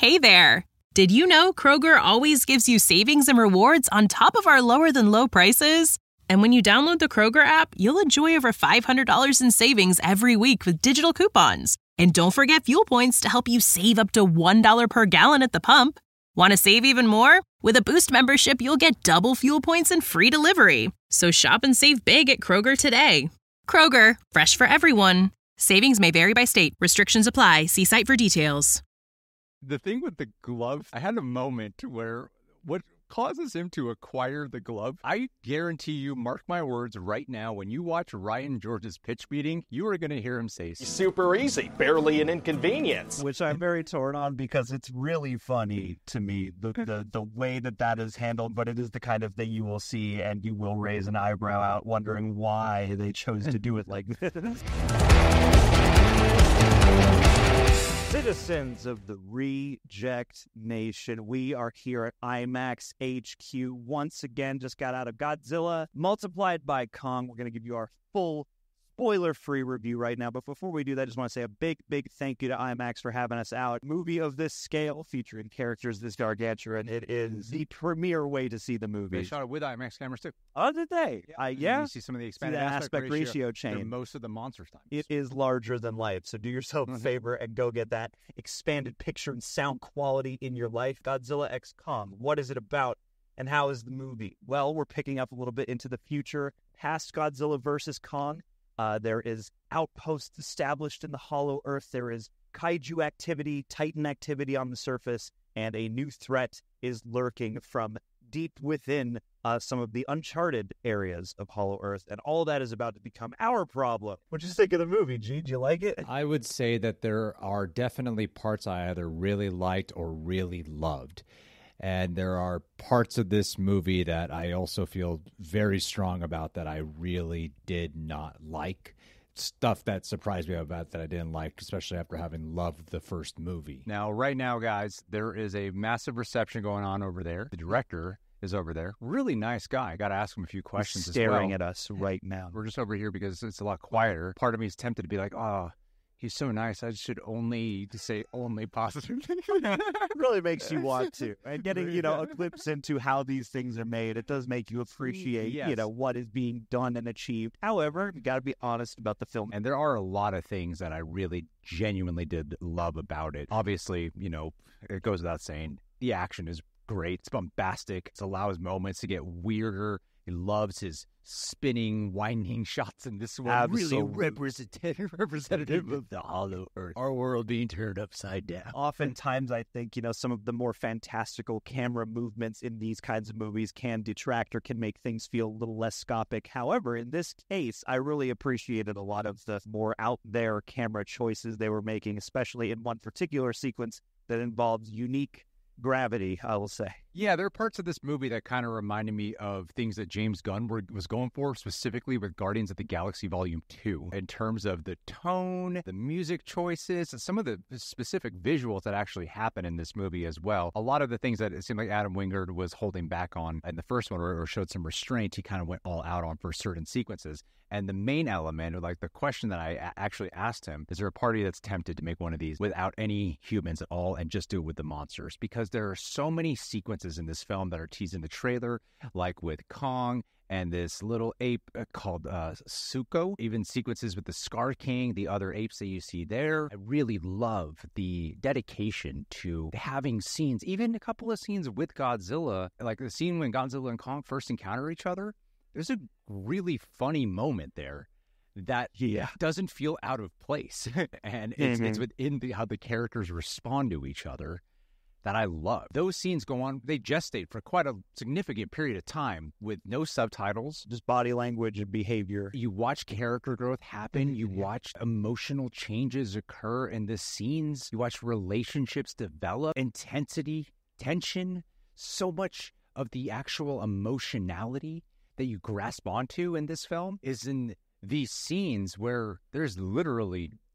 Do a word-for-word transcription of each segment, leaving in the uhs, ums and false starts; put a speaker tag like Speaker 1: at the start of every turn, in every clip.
Speaker 1: Hey there! Did you know Kroger always gives you savings and rewards on top of our lower-than-low prices? And when you download the Kroger app, you'll enjoy over five hundred dollars in savings every week with digital coupons. And don't forget fuel points to help you save up to one dollar per gallon at the pump. Want to save even more? With a Boost membership, you'll get double fuel points and free delivery. So shop and save big at Kroger today. Kroger, fresh for everyone. Savings may vary by state. Restrictions apply. See site for details.
Speaker 2: The thing with the glove, I had a moment where what causes him to acquire the glove, I guarantee you, mark my words right now, when you watch Ryan George's pitch meeting, you are going to hear him say,
Speaker 3: super easy, barely an inconvenience.
Speaker 4: Which I'm very torn on because it's really funny to me, the, the, the way that that is handled, but it is the kind of thing you will see and you will raise an eyebrow out wondering why they chose to do it like this. Citizens of the Reject Nation, we are here at IMAX H Q once again. Just got out of Godzilla multiplied by Kong. We're going to give you our full spoiler-free review right now. But before we do that, I just want to say a big, big thank you to IMAX for having us out. Movie of this scale featuring characters this gargantuan. It is the premier way to see the movie.
Speaker 2: They shot it with IMAX cameras too.
Speaker 4: Oh, did they? Yeah. Uh, yeah.
Speaker 2: You see some of the expanded
Speaker 4: see
Speaker 2: aspect,
Speaker 4: aspect ratio, ratio chain.
Speaker 2: Most of the monsters times.
Speaker 4: It is larger than life. So do yourself a favor and go get that expanded picture and sound quality in your life. Godzilla X Kong. What is it about? And how is the movie? Well, we're picking up a little bit into the future, past Godzilla versus Kong. Uh, there is outposts established in the Hollow Earth. There is kaiju activity, Titan activity on the surface, and a new threat is lurking from deep within uh, some of the uncharted areas of Hollow Earth. And all that is about to become our problem. What'd you think of the movie, G? Do you like it?
Speaker 5: I would say that there are definitely parts I either really liked or really loved. And there are parts of this movie that I also feel very strong about that I really did not like. Stuff that surprised me about that I didn't like, especially after having loved the first movie.
Speaker 2: Now, right now, guys, there is a massive reception going on over there. The director is over there. Really nice guy. I got to ask him a few questions
Speaker 4: He's staring
Speaker 2: as well.
Speaker 4: at us right now.
Speaker 2: We're just over here because it's a lot quieter. Part of me is tempted to be like, oh, he's so nice. I should only to say only positive things.
Speaker 4: It really makes you want to. And getting, you know, a glimpse into how these things are made, it does make you appreciate, yes. you know, what is being done and achieved. However, you got to be honest about the film.
Speaker 2: And there are a lot of things that I really genuinely did love about it. Obviously, you know, it goes without saying, the action is great. It's bombastic. It allows moments to get weirder. He loves his spinning, winding shots in this one.
Speaker 4: Absolutely.
Speaker 2: Really representative, representative of the Hollow Earth. Our world being turned upside down.
Speaker 4: Oftentimes, I think, you know, some of the more fantastical camera movements in these kinds of movies can detract or can make things feel a little less scopic. However, in this case, I really appreciated a lot of the more out there camera choices they were making, especially in one particular sequence that involves unique gravity, I will say.
Speaker 2: Yeah, there are parts of this movie that kind of reminded me of things that James Gunn were, was going for, specifically with Guardians of the Galaxy Volume two, in terms of the tone, the music choices, and some of the specific visuals that actually happen in this movie as well. A lot of the things that it seemed like Adam Wingard was holding back on in the first one, or showed some restraint, he kind of went all out on for certain sequences. And the main element, or like the question that I a- actually asked him, is there a party that's tempted to make one of these without any humans at all and just do it with the monsters? Because there are so many sequences in this film that are teased in the trailer, like with Kong and this little ape called uh, Suko, even sequences with the Scar King, the other apes that you see there. I really love the dedication to having scenes, even a couple of scenes with Godzilla, like the scene when Godzilla and Kong first encounter each other. There's a really funny moment there that yeah. doesn't feel out of place. And it's, mm-hmm. it's within the, how the characters respond to each other that I love. Those scenes go on, they gestate for quite a significant period of time with no subtitles.
Speaker 4: Just body language and behavior.
Speaker 2: You watch character growth happen. You yeah. watch emotional changes occur in the scenes. You watch relationships develop, intensity, tension. So much of the actual emotionality that you grasp onto in this film is in these scenes where there's literally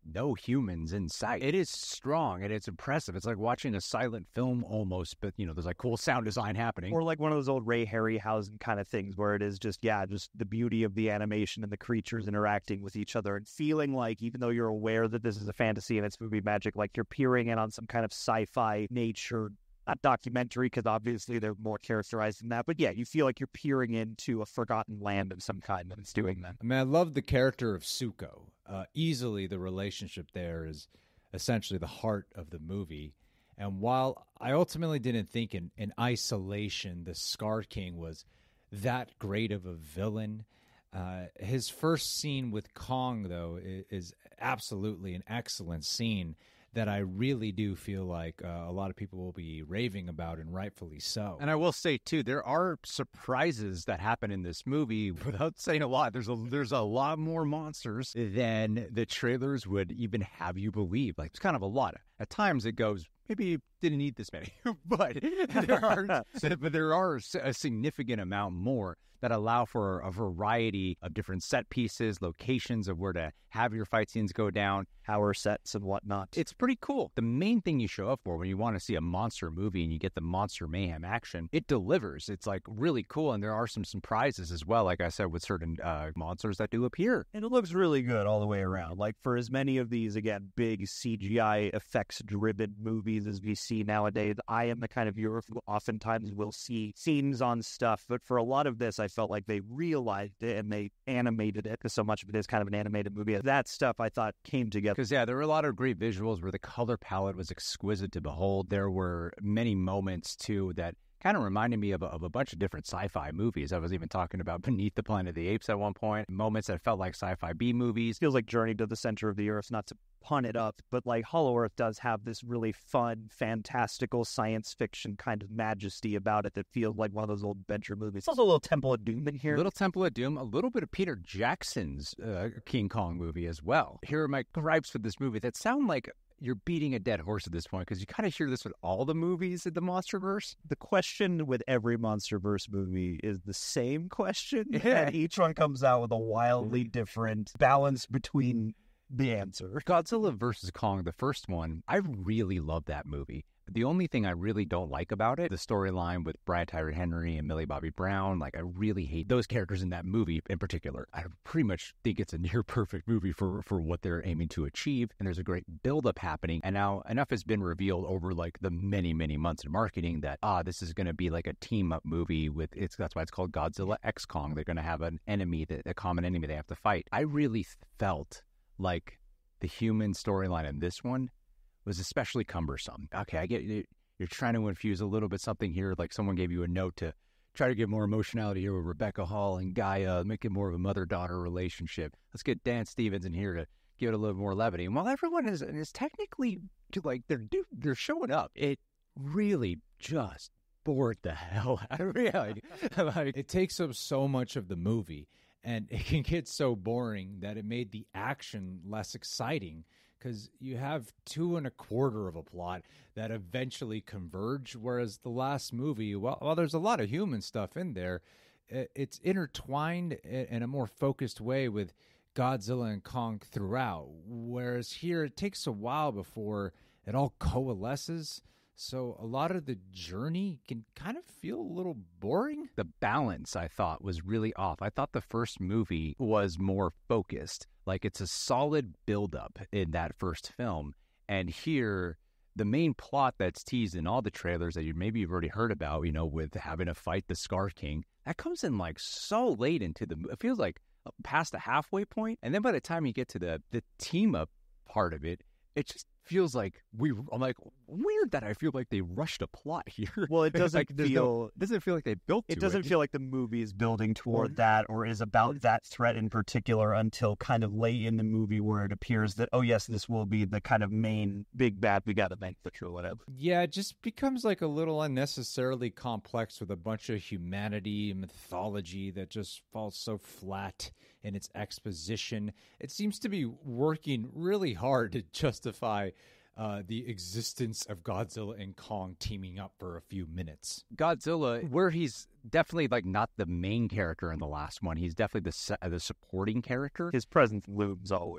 Speaker 2: no humans in sight. It is strong and it's impressive. It's like watching a silent film almost, but, you know, there's like cool sound design happening.
Speaker 4: Or like one of those old Ray Harryhausen kind of things where it is just, yeah, just the beauty of the animation and the creatures interacting with each other and feeling like, even though you're aware that this is a fantasy and it's movie magic, like you're peering in on some kind of sci-fi nature, not documentary, because obviously they're more characterized than that. But yeah, you feel like you're peering into a forgotten land of some kind that it's doing that.
Speaker 5: I mean, I love the character of Zuko. Uh, easily the relationship there is essentially the heart of the movie. And while I ultimately didn't think in, in isolation the Scar King was that great of a villain, uh, his first scene with Kong, though, is, is absolutely an excellent scene that I really do feel like uh, a lot of people will be raving about, and rightfully so.
Speaker 2: And I will say, too, there are surprises that happen in this movie. Without saying a lot, there's a there's a lot more monsters than the trailers would even have you believe. Like, it's kind of a lot. At times it goes, maybe you didn't need this many, but there are but there are a significant amount more that allow for a variety of different set pieces, locations of where to have your fight scenes go down,
Speaker 4: power sets and whatnot.
Speaker 2: It's pretty cool. The main thing you show up for when you want to see a monster movie and you get the monster mayhem action, it delivers. It's like really cool, and there are some surprises as well, like I said, with certain uh, monsters that do appear.
Speaker 4: And it looks really good all the way around. Like, for as many of these, again, big C G I effects-driven movies as we see nowadays, I am the kind of viewer who oftentimes will see scenes on stuff, but for a lot of this, I felt like they realized it and they animated it, because so much of it is kind of an animated movie. That stuff I thought came together.
Speaker 2: Because, yeah, there were a lot of great visuals where the color palette was exquisite to behold. There were many moments, too, that kind of reminded me of a, of a bunch of different sci-fi movies. I was even talking about Beneath the Planet of the Apes at one point. Moments that felt like sci-fi B movies.
Speaker 4: Feels like Journey to the Center of the Earth, not to pun it up, but like Hollow Earth does have this really fun, fantastical science fiction kind of majesty about it that feels like one of those old adventure movies. It's also a little Temple of Doom in here.
Speaker 2: A little Temple of Doom, a little bit of Peter Jackson's uh, King Kong movie as well. Here are my gripes with this movie that sound like you're beating a dead horse at this point, because you kind of hear this with all the movies in the MonsterVerse.
Speaker 4: The question with every MonsterVerse movie is the same question,
Speaker 2: yeah.
Speaker 4: and each one comes out with a wildly different balance between the answer.
Speaker 2: Godzilla versus Kong, the first one, I really love that movie. The only thing I really don't like about it, the storyline with Brian Tyree Henry and Millie Bobby Brown, like I really hate those characters in that movie in particular. I pretty much think it's a near perfect movie for, for what they're aiming to achieve. And there's a great buildup happening. And now enough has been revealed over like the many, many months in marketing that, ah, this is going to be like a team up movie with, it's that's why it's called Godzilla X Kong. They're going to have an enemy, that a common enemy they have to fight. I really felt like the human storyline in this one was especially cumbersome. Okay, I get it. You're trying to infuse a little bit something here, like someone gave you a note to try to get more emotionality here with Rebecca Hall and Gaia, make it more of a mother-daughter relationship. Let's get Dan Stevens in here to give it a little more levity. And while everyone is is technically, like, they're they're showing up, it really just bored the hell out of me. Like,
Speaker 5: it takes up so much of the movie, and it can get so boring that it made the action less exciting, because you have two and a quarter of a plot that eventually converge, whereas the last movie, well, well there's a lot of human stuff in there. It's intertwined in a more focused way with Godzilla and Kong throughout, whereas here it takes a while before it all coalesces. So a lot of the journey can kind of feel a little boring.
Speaker 2: The balance, I thought, was really off. I thought the first movie was more focused. Like, it's a solid buildup in that first film. And here, the main plot that's teased in all the trailers that you maybe you've already heard about, you know, with having to fight the Scar King, that comes in like so late into the, it feels like past the halfway point. And then by the time you get to the, the team up part of it, it just feels like we, I'm like, weird that I feel like they rushed a plot here.
Speaker 4: Well, it doesn't
Speaker 2: like,
Speaker 4: feel,
Speaker 2: no, it doesn't feel like they built to
Speaker 4: it. doesn't
Speaker 2: it.
Speaker 4: feel like the movie is building toward or, that or is about that threat in particular until kind of late in the movie where it appears that, oh yes, this will be the kind of main big bad we got to make the or whatever.
Speaker 5: Yeah, it just becomes like a little unnecessarily complex with a bunch of humanity and mythology that just falls so flat in its exposition. It seems to be working really hard to justify Uh, the existence of Godzilla and Kong teaming up for a few minutes.
Speaker 2: Godzilla, where he's definitely like not the main character in the last one, he's definitely the the supporting character.
Speaker 4: His presence looms always.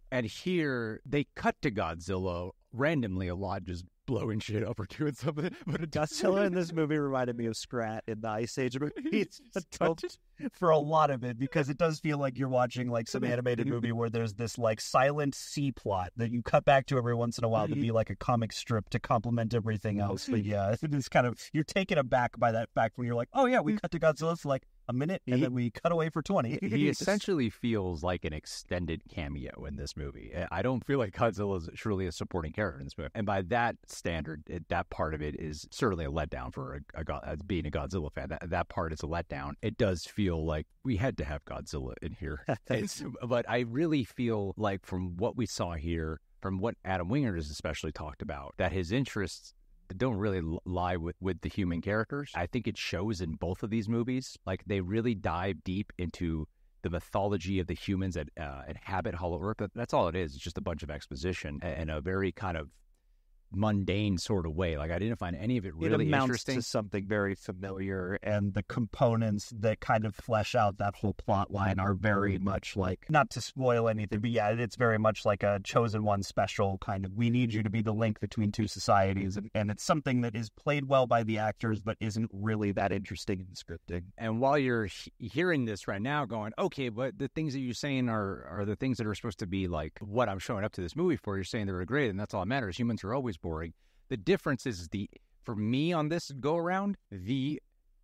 Speaker 2: And here, they cut to Godzilla randomly a lot, just blowing shit up or doing something. But it
Speaker 4: Godzilla in this movie reminded me of Scrat in the Ice Age movie. It's a tilt for a lot of it, because it does feel like you're watching like some animated movie where there's this like silent C plot that you cut back to every once in a while to be like a comic strip to complement everything else. But yeah, it's kind of, you're taken aback by that fact when you're like, oh yeah, we cut to Godzilla for like a minute and then we cut away for twenty.
Speaker 2: He essentially feels like an extended cameo in this movie. I don't feel like Godzilla is truly a supporting character in this movie. And by that standard, it, that part of it is certainly a letdown for a, a, a, being a Godzilla fan. That, that part is a letdown. It does feel like we had to have Godzilla in here. But I really feel like from what we saw here, from what Adam Wingard has especially talked about, that his interests don't really lie with, with the human characters. I think it shows in both of these movies. Like, they really dive deep into the mythology of the humans that uh, inhabit Hollow Earth. That's all it is. It's just a bunch of exposition and a very kind of mundane sort of way. Like, I didn't find any of it really
Speaker 4: it amounts
Speaker 2: interesting.
Speaker 4: To something very familiar, and the components that kind of flesh out that whole plot line are very much like, not to spoil anything, but yeah, it's very much like a Chosen One special kind of, we need you to be the link between two societies, and, and it's something that is played well by the actors but isn't really that interesting in the scripting.
Speaker 2: And while you're he- hearing this right now going, okay, but the things that you're saying are, are the things that are supposed to be like what I'm showing up to this movie for, you're saying they're great, and that's all that matters. Humans are always boring. The difference is the, for me on this go around, the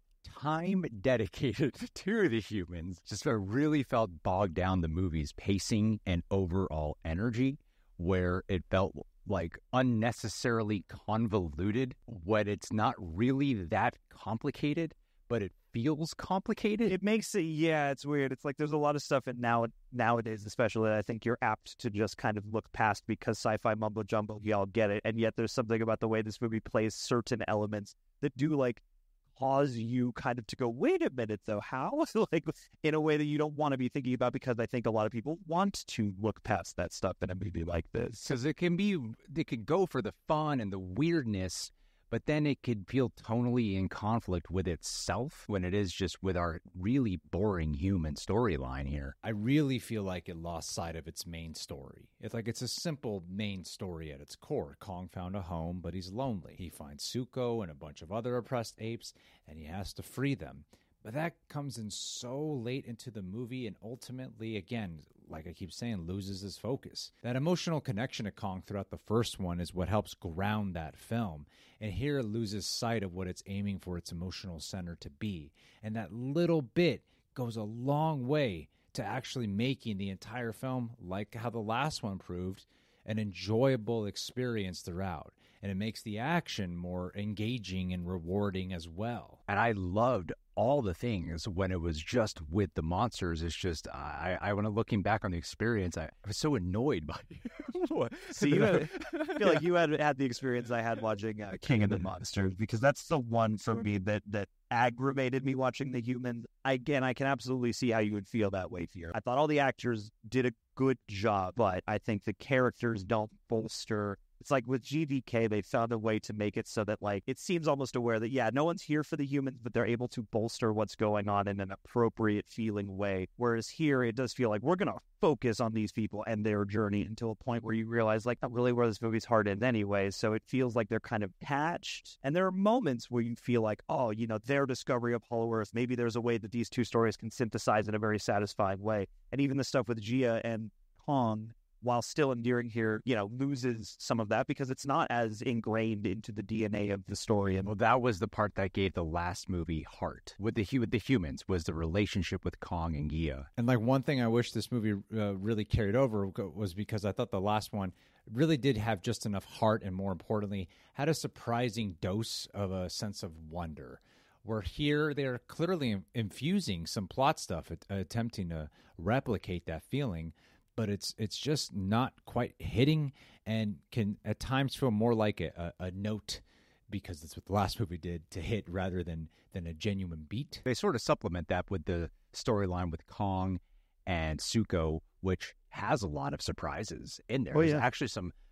Speaker 2: time dedicated to the humans just really felt bogged down the movie's pacing and overall energy, where it felt like unnecessarily convoluted when it's not really that complicated, but it feels complicated.
Speaker 4: It makes it, yeah, it's weird. It's like there's a lot of stuff in now nowadays, especially, I think you're apt to just kind of look past because sci-fi mumbo jumbo, y'all get it. And yet there's something about the way this movie plays certain elements that do like cause you kind of to go, wait a minute though, how? Like, in a way that you don't want to be thinking about, because I think a lot of people want to look past that stuff in a movie like this.
Speaker 2: Because it can be, it could go for the fun and the weirdness, but then it could feel tonally in conflict with itself when it is just with our really boring human storyline here.
Speaker 5: I really feel like it lost sight of its main story. It's like it's a simple main story at its core. Kong found a home, but he's lonely. He finds Zuko and a bunch of other oppressed apes, and he has to free them. But that comes in so late into the movie and ultimately, again, like I keep saying, loses his focus. That emotional connection to Kong throughout the first one is what helps ground that film. And here it loses sight of what it's aiming for its emotional center to be. And that little bit goes a long way to actually making the entire film, like how the last one proved, an enjoyable experience throughout. And it makes the action more engaging and rewarding as well.
Speaker 2: And I loved all the things when it was just with the monsters. It's just, I, I when I'm looking back on the experience, I, I was so annoyed by it.
Speaker 4: See, you had, I feel like you had had the experience I had watching uh, King of the Monsters, because that's the one for me that, that aggravated me watching the humans. Again, I can absolutely see how you would feel that way here. I thought all the actors did a good job, but I think the characters don't bolster. It's like with G V K, they found a way to make it so that, like, it seems almost aware that, yeah, no one's here for the humans, but they're able to bolster what's going on in an appropriate feeling way. Whereas here, it does feel like we're going to focus on these people and their journey until a point where you realize, like, not really where this movie's heart is anyway. So it feels like they're kind of attached. And there are moments where you feel like, oh, you know, their discovery of Hollow Earth, maybe there's a way that these two stories can synthesize in a very satisfying way. And even the stuff with Gia and Kong, while still endearing here, you know, loses some of that because it's not as ingrained into the D N A of the story. And
Speaker 2: well, that was the part that gave the last movie heart with the with the humans, was the relationship with Kong and Gia.
Speaker 5: And like one thing I wish this movie uh, really carried over was because I thought the last one really did have just enough heart, and more importantly, had a surprising dose of a sense of wonder. Where here they're clearly infusing some plot stuff, attempting to replicate that feeling, but it's it's just not quite hitting, and can at times feel more like a, a, a note, because that's what the last movie did, to hit rather than than a genuine beat.
Speaker 2: They sort of supplement that with the storyline with Kong and Zuko, which has a lot of surprises in there.
Speaker 4: Oh,
Speaker 2: There's
Speaker 4: yeah.
Speaker 2: actually some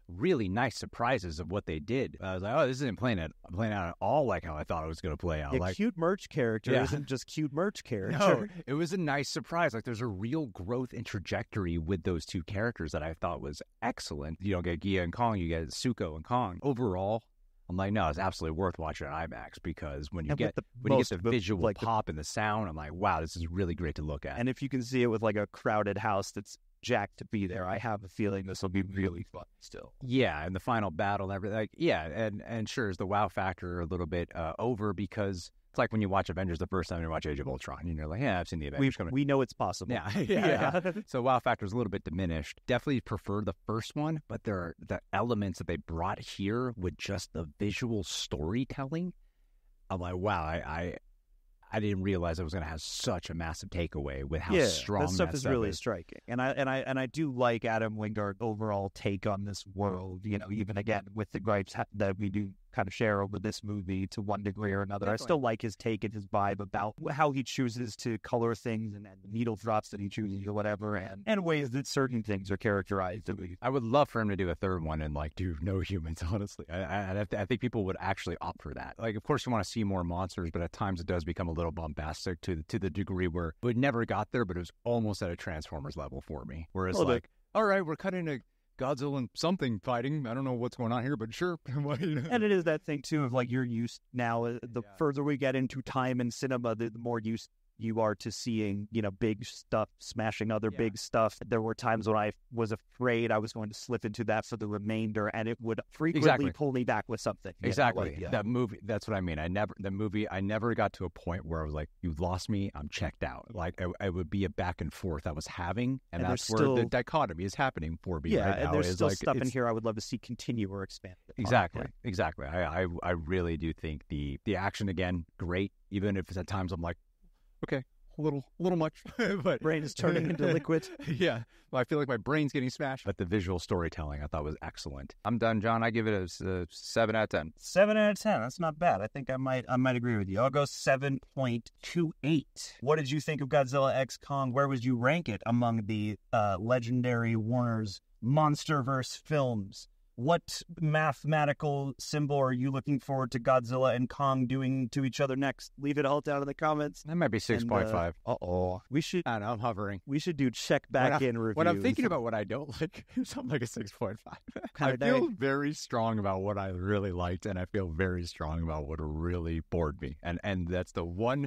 Speaker 2: really nice surprises of what they did. I was like, oh, this isn't playing it playing out at all like how I thought it was going to play out.
Speaker 4: A
Speaker 2: like
Speaker 4: cute merch character
Speaker 2: yeah.
Speaker 4: isn't just cute merch character.
Speaker 2: No, it was a nice surprise. Like there's a real growth and trajectory with those two characters that I thought was excellent. You don't get Gia and Kong, you get Zuko and Kong. Overall, I'm like, no, it's absolutely worth watching on IMAX because when you
Speaker 4: And
Speaker 2: get
Speaker 4: with the
Speaker 2: when you
Speaker 4: most-
Speaker 2: get the visual
Speaker 4: like the-
Speaker 2: pop and the sound, I'm like, wow, this is really great to look at.
Speaker 4: And if you can see it with like a crowded house that's jacked to be there, I have a feeling this will be really fun still.
Speaker 2: Yeah, and the final battle and everything. Like, yeah, and and sure, is the wow factor a little bit uh, over because it's like when you watch Avengers the first time you watch Age of Ultron, and you're like, yeah, I've seen the
Speaker 4: We
Speaker 2: Avengers coming.
Speaker 4: we know it's possible.
Speaker 2: Yeah, yeah, yeah. So wow factor is a little bit diminished. Definitely prefer the first one, but there are the elements that they brought here with just the visual storytelling. I'm like, wow, I I, I didn't realize I was going to have such a massive takeaway with how
Speaker 4: yeah,
Speaker 2: strong
Speaker 4: that stuff
Speaker 2: that
Speaker 4: is
Speaker 2: stuff
Speaker 4: really
Speaker 2: is.
Speaker 4: striking, and I and I and I do like Adam Wingard's overall take on this world. You know, even again with the gripes ha- that we do kind of share over this movie to one degree or another,
Speaker 2: Definitely.
Speaker 4: I still like his take and his vibe about how he chooses to color things and, and the needle drops that he chooses or whatever, and and ways that certain things are characterized. At least.
Speaker 2: I would love for him to do a third one and like do no humans. Honestly, I, I, I I think people would actually opt for that. Like, of course, you want to see more monsters, but at times it does become a little bombastic to to the degree where it never got there, but it was almost at a Transformers level for me. Whereas,
Speaker 4: Well, the-
Speaker 2: like, all right, we're cutting to Godzilla and something fighting. I don't know what's going on here, but sure. Well, you know.
Speaker 4: And it is that thing too of like you're used now. uh, The
Speaker 2: Yeah.
Speaker 4: further we get into time in cinema, the, the more used you are to seeing, you know, big stuff smashing other
Speaker 2: Yeah.
Speaker 4: big stuff. There were times when I was afraid I was going to slip into that for the remainder, and it would frequently
Speaker 2: Exactly.
Speaker 4: pull me back with something. you know,
Speaker 2: Exactly.
Speaker 4: like, yeah.
Speaker 2: That movie, that's what I mean. I never, the movie, I never got to a point where I was like, you lost me, I'm checked out. Like, I, I would be a back and forth I was having, and,
Speaker 4: And
Speaker 2: that's
Speaker 4: there's
Speaker 2: where the
Speaker 4: still-
Speaker 2: dichotomy is happening for me
Speaker 4: yeah,
Speaker 2: right
Speaker 4: and
Speaker 2: now.
Speaker 4: there's
Speaker 2: is
Speaker 4: still
Speaker 2: like,
Speaker 4: stuff in
Speaker 2: it's-
Speaker 4: here I would love to see continue or expand. upon.
Speaker 2: Exactly,
Speaker 4: Yeah.
Speaker 2: exactly. I, I, I really do think the the action again, great. Even if it's at times I'm like, okay, a little, a little much, but
Speaker 4: Brain is turning into liquid.
Speaker 2: Yeah, well, I feel like my brain's getting smashed. But the visual storytelling I thought was excellent. I'm done, John. I give it a, s- a seven out of ten.
Speaker 4: Seven out of ten. That's not bad. I think I might I might agree with you. I'll go seven point two eight. What did you think of Godzilla X Kong? Where would you rank it among the uh, legendary Warner's MonsterVerse films? What mathematical symbol are you looking forward to Godzilla and Kong doing to each other next? Leave it all down in the comments.
Speaker 2: That might be six point five.
Speaker 4: Uh oh. We should
Speaker 2: I don't know. I'm hovering.
Speaker 4: we should do check back
Speaker 2: when
Speaker 4: in
Speaker 2: I,
Speaker 4: reviews.
Speaker 2: When I'm thinking about what I don't like, something like a six point five. I
Speaker 4: Kinda
Speaker 2: feel
Speaker 4: dang.
Speaker 2: very strong about what I really liked, and I feel very strong about what really bored me. And and that's the one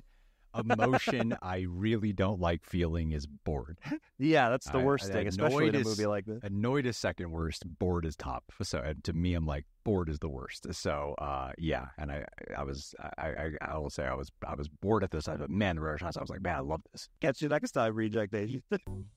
Speaker 2: emotion I really don't like feeling is bored.
Speaker 4: Yeah, that's the
Speaker 2: I-
Speaker 4: worst
Speaker 2: I-
Speaker 4: thing, especially in a
Speaker 2: annoyed is-
Speaker 4: movie like this.
Speaker 2: Annoyed is second worst. Bored is top. So uh, to me, I'm like bored is the worst. So uh, yeah, and I I was I, I I will say I was I was bored at this. But man, there were times I was like, man, I love this.
Speaker 4: Catch you next time, Reject Nation.